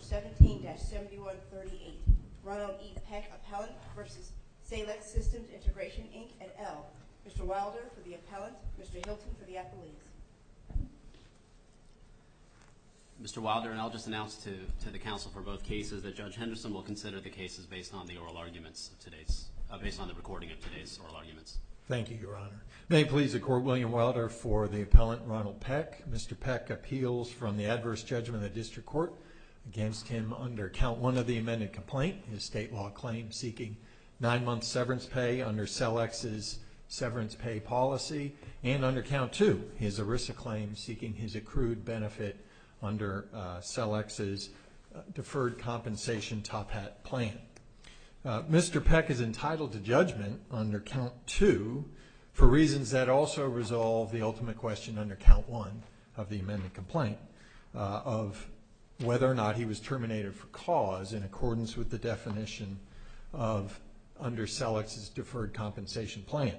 17-7138. Ronald E. Peck, Appellant versus Salex Systems Integration, Inc. et al. Mr. Wilder for the appellant, Mr. Hilton for the appellees. Mr. Wilder, and I'll just announce to the council for both cases that Judge Henderson will consider the cases based on the oral arguments of today's, based on the recording of today's oral arguments. Thank you, Your Honor. May it please the Court, William Wilder for the appellant, Ronald Peck. Mr. Peck appeals from the adverse judgment of the District Court against him under Count 1 of the amended complaint, his state law claim seeking 9-month severance pay under Celex's severance pay policy, and under Count 2, his ERISA claim seeking his accrued benefit under Celex's deferred compensation top hat plan. Mr. Peck is entitled to judgment under Count 2 for reasons that also resolve the ultimate question under Count 1 of the amended complaint of whether or not he was terminated for cause in accordance with the definition of under Celex's deferred compensation plan.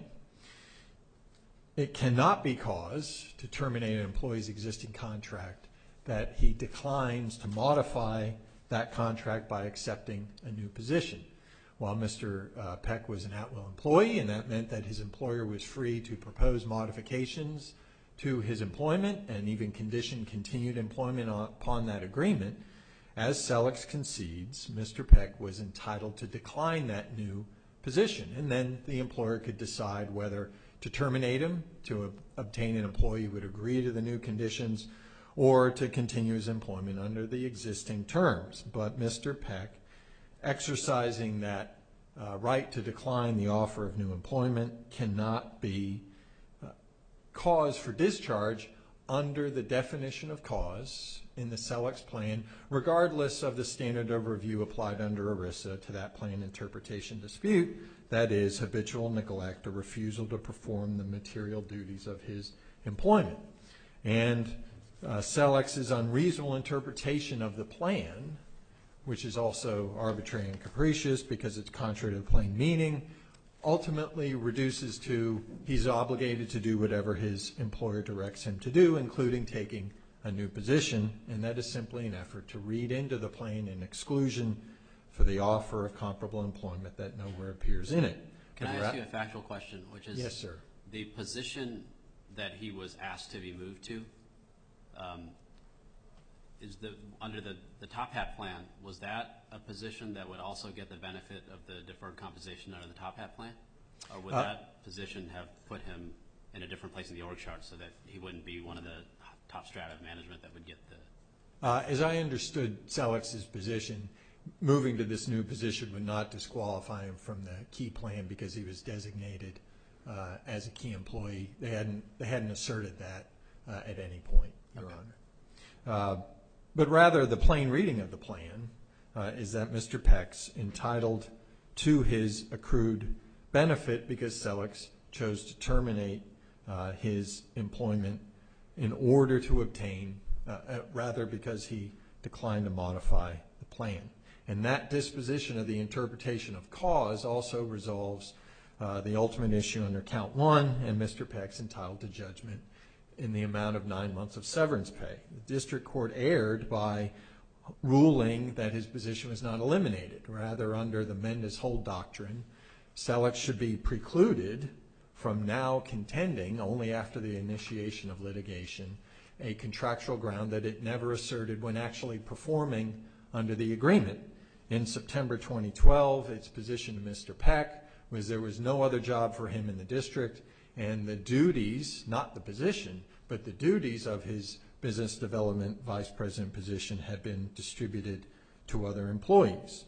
It cannot be cause to terminate an employee's existing contract that he declines to modify that contract by accepting a new position. While Mr. Peck was an at-will employee, and that meant that his employer was free to propose modifications to his employment and even condition continued employment upon that agreement, as Celex concedes, Mr. Peck was entitled to decline that new position, and then the employer could decide whether to terminate him, to obtain an employee who would agree to the new conditions, or to continue his employment under the existing terms. But Mr. Peck, exercising that right to decline the offer of new employment, cannot be cause for discharge under the definition of cause in the Celex plan, regardless of the standard of review applied under ERISA to that plan interpretation dispute, that is, habitual neglect or refusal to perform the material duties of his employment. And Celex's unreasonable interpretation of the plan, which is also arbitrary and capricious because it's contrary to the plain meaning, ultimately reduces to he's obligated to do whatever his employer directs him to do, including taking a new position, and that is simply an effort to read into the plan an exclusion for the offer of comparable employment that nowhere appears in it. Can I ask you a factual question, which is yes, sir. The position that he was asked to be moved to, is under the Top Hat plan, was that a position that would also get the benefit of the deferred compensation under the Top Hat plan? Or would that position have put him in a different place in the org chart so that he wouldn't be one of the top strata of management that would get the... As I understood Celex's position, moving to this new position would not disqualify him from the key plan because he was designated as a key employee. They hadn't asserted that at any point, Your Honor. But rather, the plain reading of the plan is that Mr. Peck's entitled to his accrued benefit because Celex chose to terminate his employment in order to obtain, rather because he declined to modify the plan. And that disposition of the interpretation of cause also resolves the ultimate issue under Count 1, and Mr. Peck's entitled to judgment in the amount of 9 months of severance pay. The district court erred by ruling that his position was not eliminated. Rather, under the Mendes-Hold doctrine, Celex should be precluded from now contending, only after the initiation of litigation, a contractual ground that it never asserted when actually performing under the agreement. In September 2012, its position to Mr. Peck was there was no other job for him in the district, and the duties, not the position, but the duties of his business development vice president position had been distributed to other employees.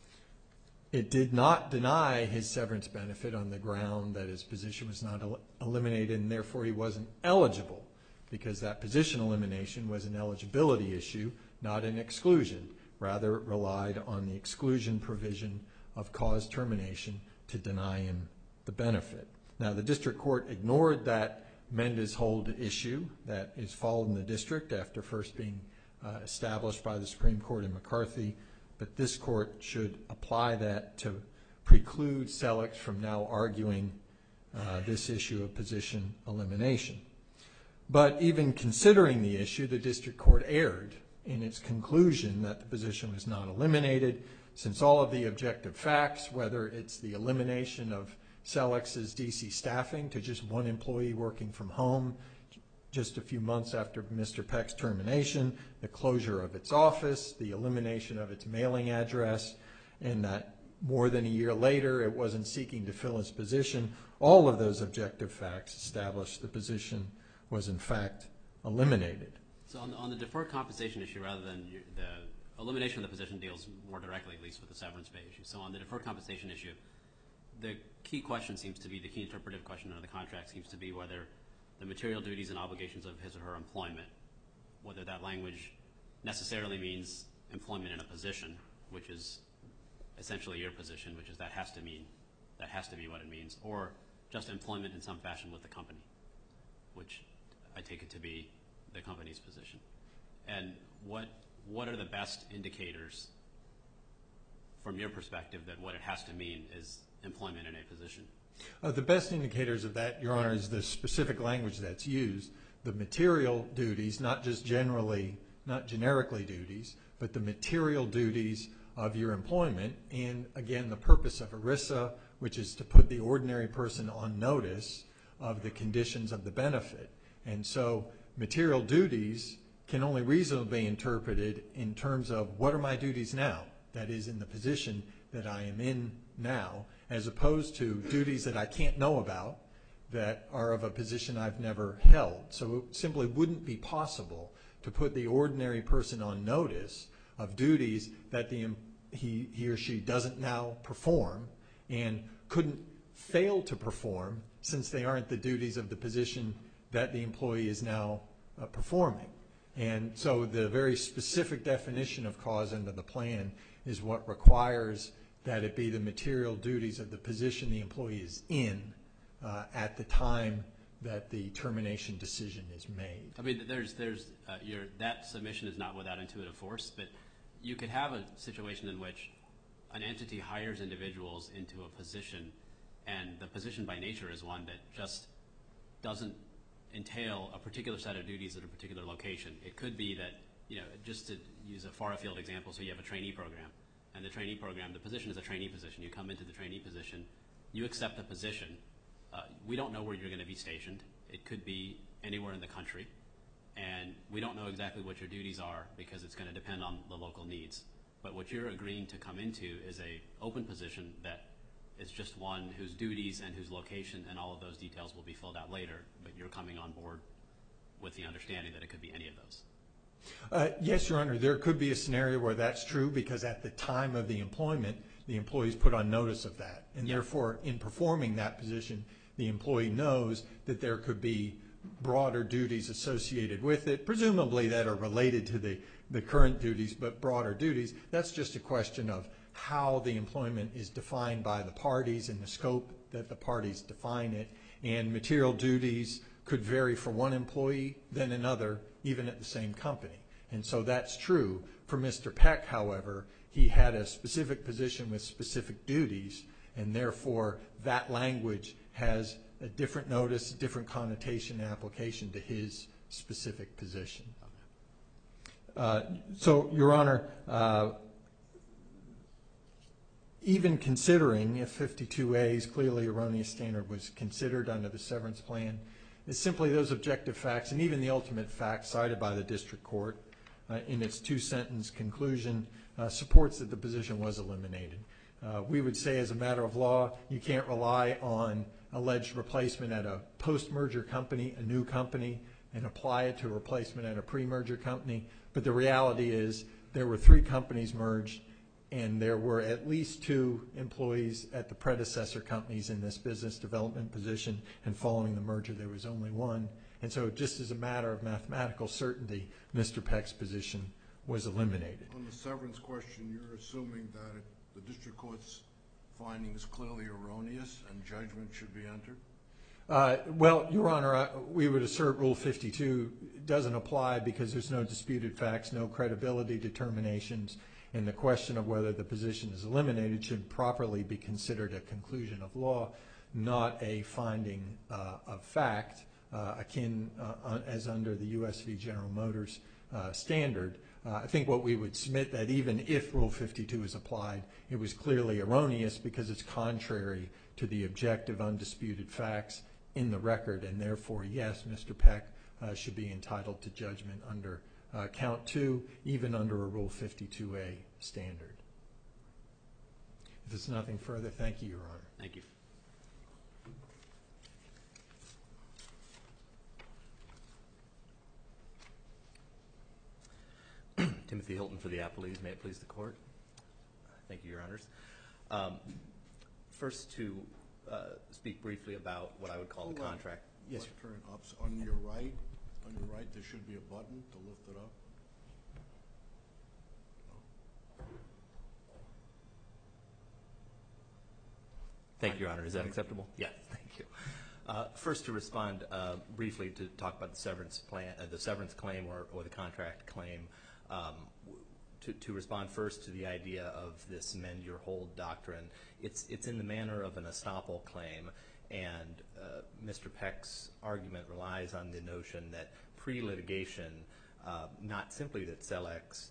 It did not deny his severance benefit on the ground that his position was not eliminated, and therefore he wasn't eligible, because that position elimination was an eligibility issue, not an exclusion. Rather, it relied on the exclusion provision of cause termination to deny him the benefit. Now, the district court ignored that Mendes-Hold issue that is followed in the district after first being established by the Supreme Court in McCarthy, but this court should apply that to preclude Celex from now arguing this issue of position elimination. But even considering the issue, the district court erred in its conclusion that the position was not eliminated, since all of the objective facts, whether it's the elimination of Celex's DC staffing to just one employee working from home just a few months after Mr. Peck's termination, the closure of its office, the elimination of its mailing address, and that more than a year later it wasn't seeking to fill its position, all of those objective facts established the position was in fact eliminated. So on the deferred compensation issue, rather than the elimination of the position deals more directly, at least with the severance pay issue. So on the deferred compensation issue, the key question seems to be, the key interpretive question under the contract seems to be whether the material duties and obligations of his or her employment, whether that language necessarily means employment in a position, which is essentially your position, which is that has to be what it means, or just employment in some fashion with the company, which I take it to be the company's position. And what are the best indicators from your perspective that what it has to mean is employment in a position? The best indicators of that, Your Honor, is the specific language that's used. The material duties, not just generically duties, but the material duties of your employment. And again, the purpose of ERISA, which is to put the ordinary person on notice of the conditions of the benefit. And so material duties can only reasonably be interpreted in terms of what are my duties now, that is in the position that I am in now, as opposed to duties that I can't know about that are of a position I've never held. So it simply wouldn't be possible to put the ordinary person on notice of duties that he or she doesn't now perform and couldn't fail to perform since they aren't the duties of the position that the employee is now performing. And so the very specific definition of cause under the plan is what requires that it be the material duties of the position the employee is in at the time that the termination decision is made. I mean, that submission is not without intuitive force, but you could have a situation in which an entity hires individuals into a position, and the position by nature is one that just doesn't entail a particular set of duties at a particular location. It could be that, just to use a far afield example, so you have a trainee program, and the trainee program, the position is a trainee position. You come into the trainee position, you accept the position. We don't know where you're going to be stationed. It could be anywhere in the country, and we don't know exactly what your duties are because it's going to depend on the local needs. But what you're agreeing to come into is a open position that is just one whose duties and whose location and all of those details will be filled out later, but you're coming on board with the understanding that it could be any of those. Yes, Your Honor, there could be a scenario where that's true because at the time of the employment, the employee is put on notice of that. And therefore, in performing that position, the employee knows that there could be broader duties associated with it, presumably that are related to the current duties, but broader duties. That's just a question of how the employment is defined by the parties and the scope that the parties define it. And material duties could vary for one employee than another, even at the same company. And so that's true. For Mr. Peck, however, he had a specific position with specific duties, and therefore that language has a different notice, different connotation and application to his specific position. So, Your Honor, even considering if 52A's clearly erroneous standard was considered under the severance plan, it's simply those objective facts and even the ultimate facts cited by the district court in its two-sentence conclusion supports that the position was eliminated. We would say as a matter of law, you can't rely on alleged replacement at a post-merger company, a new company, and apply it to a replacement at a pre-merger company. But the reality is there were 3 companies merged, and there were at least 2 employees at the predecessor companies in this business development position, and following the merger there was only 1. And so just as a matter of mathematical certainty, Mr. Peck's position was eliminated. On the severance question, you're assuming that the district court's finding is clearly erroneous and judgment should be entered? Well, Your Honor, we would assert Rule 52 doesn't apply because there's no disputed facts, no credibility determinations, and the question of whether the position is eliminated should properly be considered a conclusion of law, not a finding of fact, akin as under the U.S. v. General Motors standard. I think what we would submit that even if Rule 52 is applied, it was clearly erroneous because it's contrary to the objective, undisputed facts in the record, and therefore, yes, Mr. Peck should be entitled to judgment under Count 2, even under a Rule 52A standard. If there's nothing further, thank you, Your Honor. Thank you. Timothy Hilton for the appellees. May it please the Court. Thank you, Your Honors. First, to speak briefly about what I would call the contract. Yes, sir. Turn up. On your right, there should be a button to lift it up. Thank you, Your Honor. Is that acceptable? Yeah, thank you. First, to respond briefly to talk about the severance plan, the severance claim or the contract claim. To respond first to the idea of this mend your hold doctrine, it's in the manner of an estoppel claim, and Mr. Peck's argument relies on the notion that pre-litigation, not simply that Celex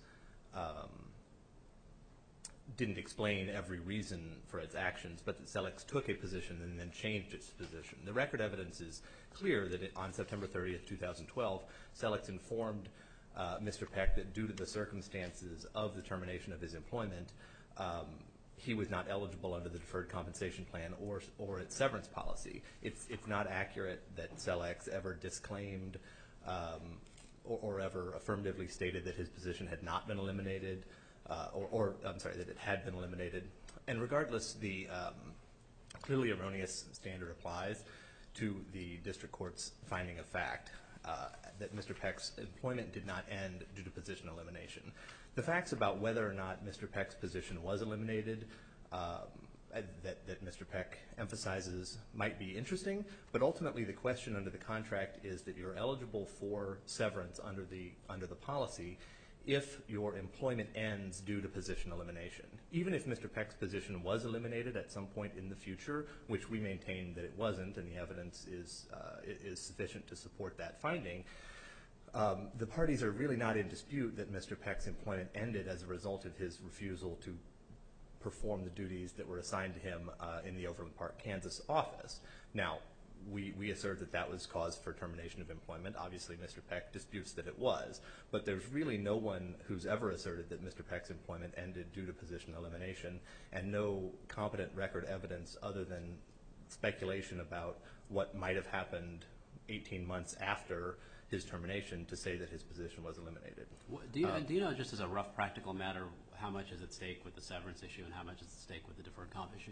didn't explain every reason for its actions, but that Celex took a position and then changed its position. The record evidence is clear that on September 30th, 2012, Celex informed Mr. Peck that due to the circumstances of the termination of his employment, he was not eligible under the deferred compensation plan or its severance policy. It's not accurate that Celex ever disclaimed or ever affirmatively stated that his position had not been eliminated, that it had been eliminated. And regardless, the clearly erroneous standard applies to the district court's finding of fact that Mr. Peck's employment did not end due to position elimination. The facts about whether or not Mr. Peck's position was eliminated that Mr. Peck emphasizes might be interesting, but ultimately the question under the contract is that you're eligible for severance under the policy if your employment ends due to position elimination. Even if Mr. Peck's position was eliminated at some point in the future, which we maintain that it wasn't, and the evidence is sufficient to support that finding, the parties are really not in dispute that Mr. Peck's employment ended as a result of his refusal to perform the duties that were assigned to him in the Overland Park, Kansas office. Now, we assert that that was cause for termination of employment. Obviously, Mr. Peck disputes that it was, but there's really no one who's ever asserted that Mr. Peck's employment ended due to position elimination, and no competent record evidence other than speculation about what might have happened 18 months after his termination to say that his position was eliminated. Do you know, just as a rough practical matter, how much is at stake with the severance issue and how much is at stake with the deferred comp issue?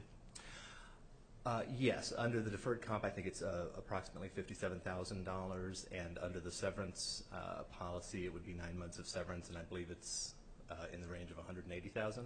Yes, under the deferred comp, I think it's approximately $57,000, and under the severance policy, it would be 9 months of severance, and I believe it's in the range of $180,000.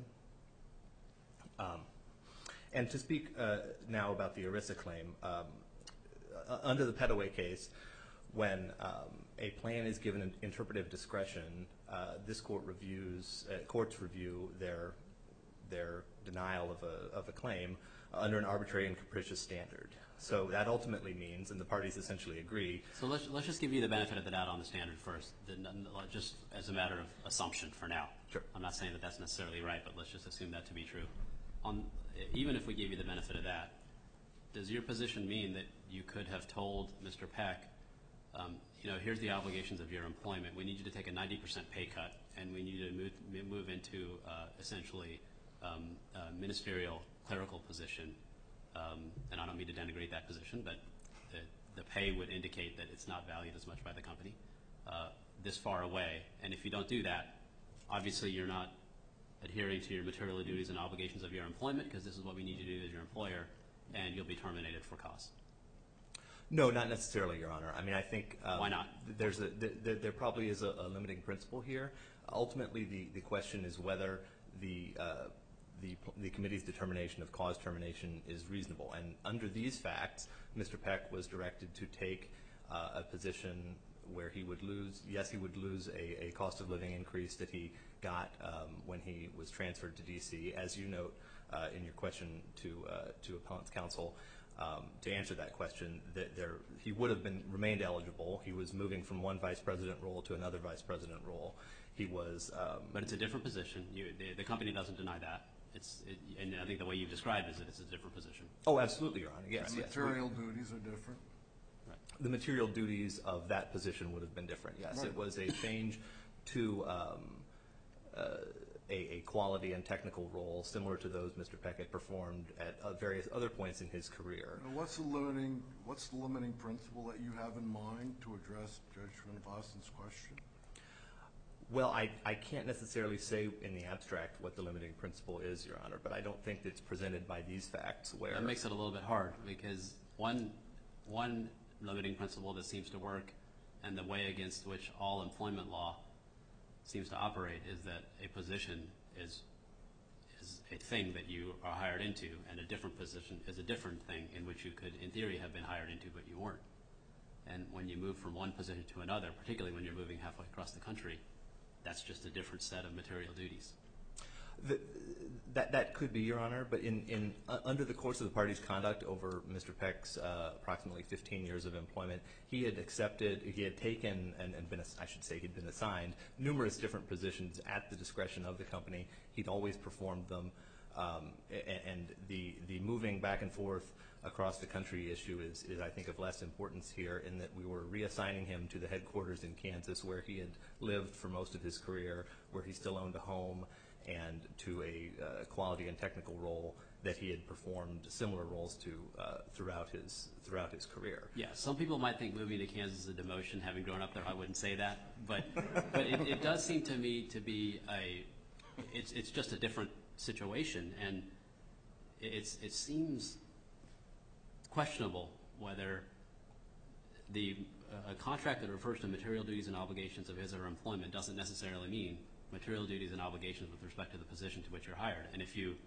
And to speak now about the ERISA claim, under the Pettaway case, when a plan is given an interpretive discretion, this court courts review their denial of a claim under an arbitrary and capricious standard. So that ultimately means, and the parties essentially agree. So let's just give you the benefit of the doubt on the standard first, just as a matter of assumption for now. Sure. I'm not saying that that's necessarily right, but let's just assume that to be true. Even if we give you the benefit of that, does your position mean that you could have told Mr. Peck, here's the obligations of your employment. We need you to take a 90% pay cut, and we need you to move into essentially ministerial clerical position. And I don't mean to denigrate that position, but the pay would indicate that it's not valued as much by the company this far away. And if you don't do that, obviously you're not adhering to your material duties and obligations of your employment, because this is what we need you to do as your employer, and you'll be terminated for cause. No, not necessarily, Your Honor. I mean, I think why not? There probably is a limiting principle here. Ultimately, the question is whether the committee's determination of cause termination is reasonable. And under these facts, Mr. Peck was directed to take a position where he would lose a cost of living increase that he got when he was transferred to D.C. As you note in your question to Appellant's counsel, to answer that question, he would have remained eligible. He was moving from one vice president role to another vice president role. He was. But it's a different position. The company doesn't deny that. And I think the way you've described it is that it's a different position. Oh, absolutely, Your Honor. Yes, And yes. material duties are different. The material duties of that position would have been different, yes. Right. It was a change to a quality and technical role similar to those Mr. Peck had performed at various other points in his career. Now, what's the limiting principle that you have in mind to address Judge Van Boston's question? Well, I can't necessarily say in the abstract what the limiting principle is, Your Honor, but I don't think it's presented by these facts where... That makes it a little bit hard because one limiting principle that seems to work and the way against which all employment law seems to operate is that a position is a thing that you are hired into, and a different position is a different thing in which you could, in theory, have been hired into, but you weren't. And when you move from one position to another, particularly when you're moving halfway across the country, that's just a different set of material duties. That could be, Your Honor, but under the course of the party's conduct over Mr. Peck's approximately 15 years of employment, he had taken and been assigned numerous different positions at the discretion of the company. He'd always performed them, and the moving back and forth across the country issue is I think of less importance here in that we were reassigning him to the headquarters in Kansas where he had lived for most of his career, where he still owned a home, and to a quality and technical role that he had performed similar roles to throughout his career. Yeah, some people might think moving to Kansas is a demotion. Having grown up there, I wouldn't say that, but it does seem to me to be it's just a different situation, and it seems questionable whether a contract that refers to material duties and obligations of his or her employment doesn't necessarily mean material duties and obligations with respect to the position to which you're hired. And if you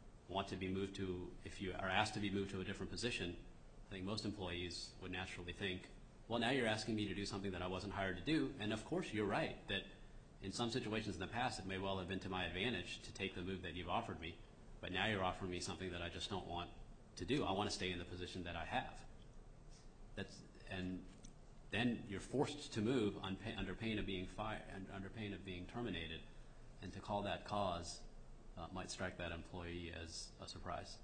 are asked to be moved to a different position, I think most employees would naturally think, well, now you're asking me to do something that I wasn't hired to do, and of course you're right that in some situations in the past it may well have been to my advantage to take the move that you've offered me, but now you're offering me something that I just don't want to do. I want to stay in the position that I have. And then you're forced to move under pain of being fired, under pain of being terminated, and to call that cause might strike that employee as a surprise.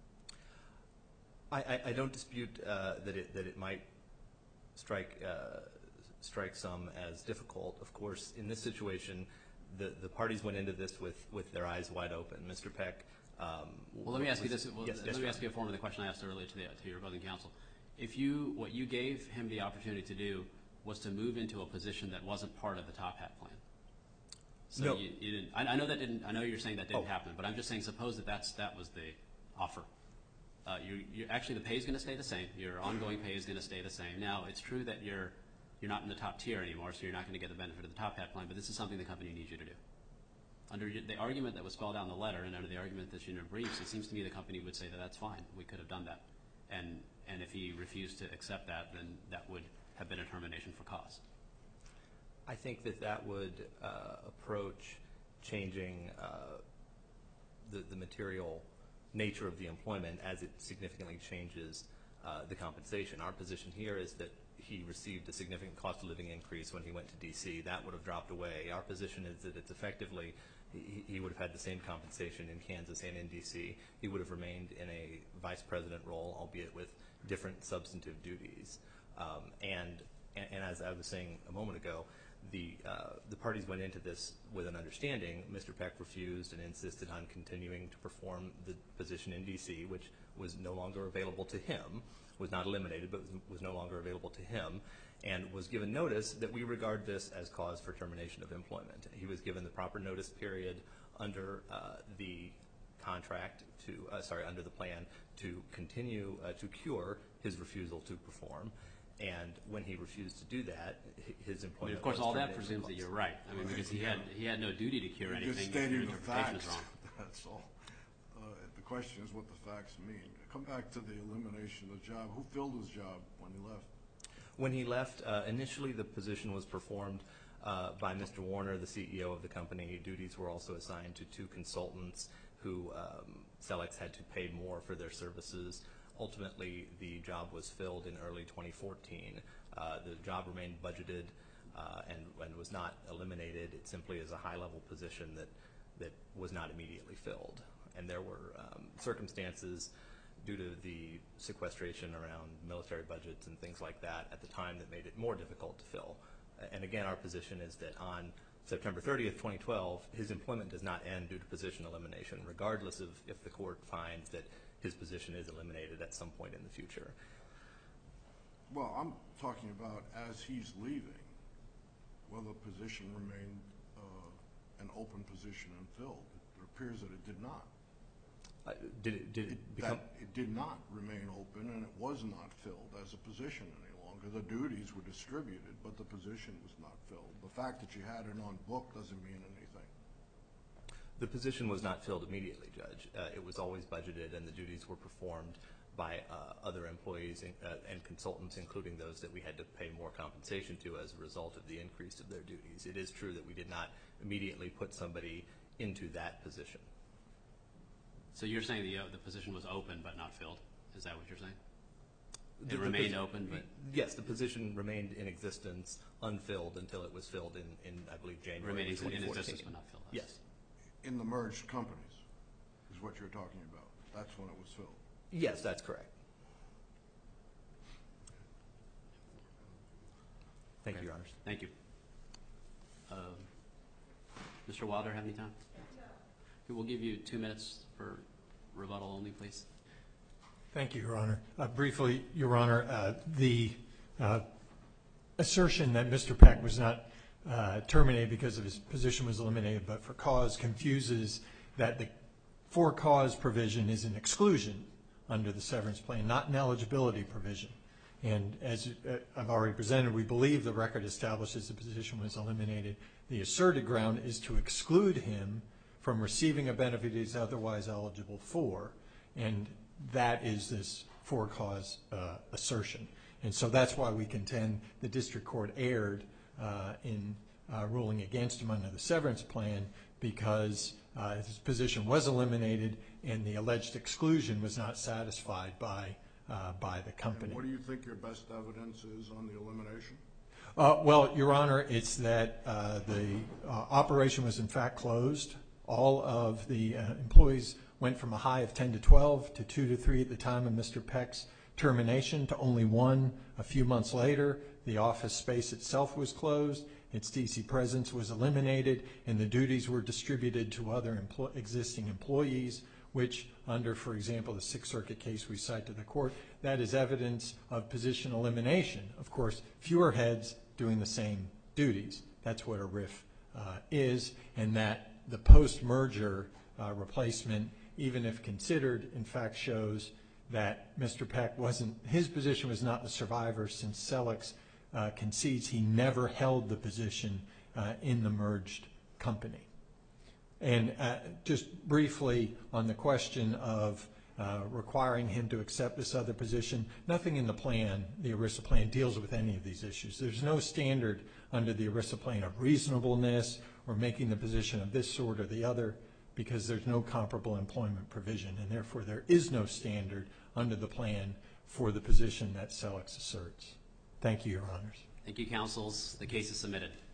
I don't dispute that it might strike some as difficult. Of course, in this situation, the parties went into this with their eyes wide open. Mr. Peck. Well, let me ask you this. Let me ask you a form of the question I asked earlier to your opposing counsel. What you gave him the opportunity to do was to move into a position that wasn't part of the Top Hat plan. So no. You didn't. I know that didn't. I know you're saying that didn't happen, but I'm just saying suppose that was the offer. Actually the pay is going to stay the same. Your ongoing pay is going to stay the same. Now it's true that you're not in the top tier anymore, so you're not going to get the benefit of the Top Hat plan. But this is something the company needs you to do. Under the argument that was spelled out in the letter, and under the argument that's in your briefs, it seems to me the company would say that that's fine. We could have done that, and if he refused to accept that, then that would have been a termination for cause. I think that would approach changing the material nature of the employment as it significantly changes the compensation. Our position here is that he received a significant cost of living increase when he went to D.C. That would have dropped away. Our position is that it's effectively he would have had the same compensation in Kansas and in D.C. He would have remained in a vice president role, albeit with different substantive duties. And as I was saying a moment ago, the parties went into this with an understanding. Mr. Peck refused and insisted on continuing to perform the position in D.C., which was no longer available to him, was not eliminated, but was no longer available to him, and was given notice that we regard this as cause for termination of employment. He was given the proper notice period under the contract under the plan to continue to cure his refusal to perform. And when he refused to do that, his employment was terminated. Of course, all that presumes that you're right. I mean, because he had no duty to cure anything. Just stating the interpretation is facts. wrong. That's all. The question is what the facts mean. Come back to the elimination of the job. Who filled his job when he left? When he left, initially the position was performed by Mr. Warner, the CEO of the company. Duties were also assigned to two consultants who Selex had to pay more for their services. Ultimately, the job was filled in early 2014. The job remained budgeted and was not eliminated. It simply is a high-level position that was not immediately filled. And there were circumstances due to the sequestration around military budgets and things like that at the time that made it more difficult to fill. And again, our position is that on September 30th, 2012, his employment does not end due to position elimination, regardless of if the court finds that his position is eliminated at some point in the future. Well, I'm talking about as he's leaving, will the position remain an open position unfilled? It appears that it did not. Did it become? It did not remain open, and it was not filled as a position any longer. The duties were distributed, but the position was not filled. The fact that you had it on book doesn't mean anything. The position was not filled immediately, Judge. It was always budgeted, and the duties were performed by other employees and consultants, including those that we had to pay more compensation to as a result of the increase of their duties. It is true that we did not immediately put somebody into that position. So you're saying the position was open but not filled? Is that what you're saying? It remained open, but yes, the position remained in existence, unfilled until it was filled in I believe, January remaining 2014. in existence but not filled. Yes. In the merged companies is what you're talking about. That's when it was filled. Yes, that's correct. Thank you, Your Honors. Thank you. Mr. Wilder, have any time? No. We'll give you 2 minutes for rebuttal only, please. Thank you, Your Honor. Briefly, Your Honor, the assertion that Mr. Peck was not terminated because of his position was eliminated but for cause confuses that the for cause provision is an exclusion under the severance plan, not an eligibility provision. And as I've already presented, we believe the record establishes the position was eliminated. The asserted ground is to exclude him from receiving a benefit he's otherwise eligible for, and that is this for cause assertion. And so that's why we contend the district court erred in ruling against him under the severance plan, because his position was eliminated and the alleged exclusion was not satisfied by the company. And what do you think your best evidence is on the elimination? Well, Your Honor, it's that the operation was in fact closed. All of the employees went from a high of 10 to 12 to 2 to 3 at the time of Mr. Peck's termination to only 1 a few months later. The office space itself was closed, its DC presence was eliminated, and the duties were distributed to other existing employees, which under, for example, the Sixth Circuit case we cite to the court, that is evidence of position elimination. Of course, fewer heads doing the same duties. That's what a RIF is, and that the post-merger replacement, even if considered, in fact shows that Mr. Peck his position was not the survivor, since Selex concedes he never held the position in the merged company. And just briefly on the question of requiring him to accept this other position, nothing in the plan, the ERISA plan, deals with any of these issues. There's no standard under the ERISA plan of reasonableness or making the position of this sort or the other, because there's no comparable employment provision, and therefore there is no standard under the plan for the position that Selex asserts. Thank you, Your Honors. Thank you, counsels. The case is submitted.